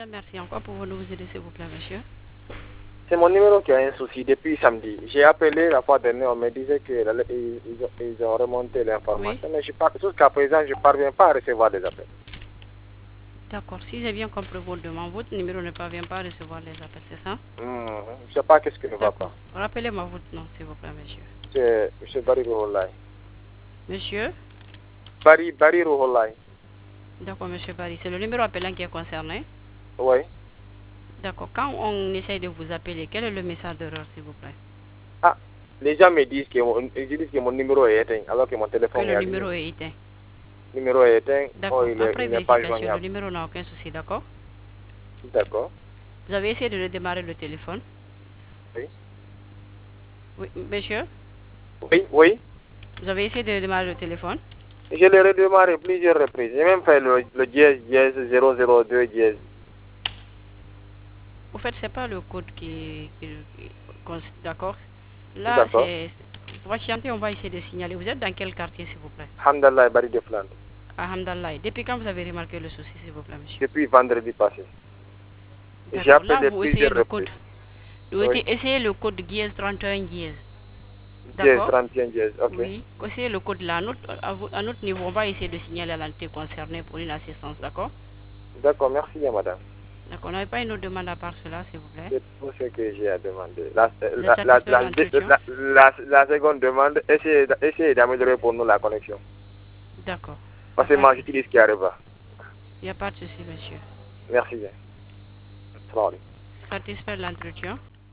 Merci encore pour nous aider, s'il vous plaît, monsieur. C'est mon numéro qui a un souci depuis samedi. J'ai appelé la fois dernière, on me disait qu'ils ont remonté l'information, Oui. mais jusqu'à présent, je ne parviens pas à recevoir des appels. D'accord. Si j'ai bien compris votre demande, votre numéro ne parvient pas à recevoir les appels, c'est ça? Je ne sais pas qu'est-ce qui ne va D'accord. pas. Rappelez-moi votre nom, s'il vous plaît, monsieur. C'est M. Barry Rouholai. Monsieur? Barry Rouholai. D'accord, monsieur Barry. C'est le numéro appelant qui est concerné? Oui. D'accord. Quand on essaye de vous appeler, quel est le message d'erreur, s'il vous plaît? Ah, les gens me disent que mon numéro est éteint, alors que mon Que téléphone est le allumé. numéro est éteint. Le numéro est éteint, D'accord. Après il n'est pas vérification, le joignable. numéro n'a aucun souci, d'accord? D'accord. Vous avez essayé de redémarrer le téléphone? Oui. Oui, monsieur? Oui. Vous avez essayé de redémarrer le téléphone? Je l'ai redémarré plusieurs reprises. J'ai même fait le dièse 002 dièse. Au fait, c'est pas le code d'accord? Là, D'accord. c'est... Patientez, on va essayer de signaler. Vous êtes dans quel quartier, s'il vous plaît? Hamdallah Barry de Flandre. À Hamdallah. Depuis quand vous avez remarqué le souci, s'il vous plaît, monsieur? Depuis vendredi passé. J'ai D'accord. Là, appelé vous essayez plusieurs le code. reprises. Vous Oui. essayez le code dièse 31 dièse. Dièse D'accord? 31 dièse, ok. Oui. Essayez le code là. À notre niveau, on va essayer de signaler à l'entité concernée pour une assistance, d'accord? D'accord, merci bien, madame. D'accord. On n'avait pas une autre demande à part cela, s'il vous plaît? C'est tout ce que j'ai à demander. Vous êtes satisfait de l'entretien? La seconde demande, essayez d'améliorer pour nous la connexion. D'accord. Parce que moi, j'utilise qui arrive. Il n'y a pas de souci, monsieur. Merci bien. Salut. Satisfait de l'entretien?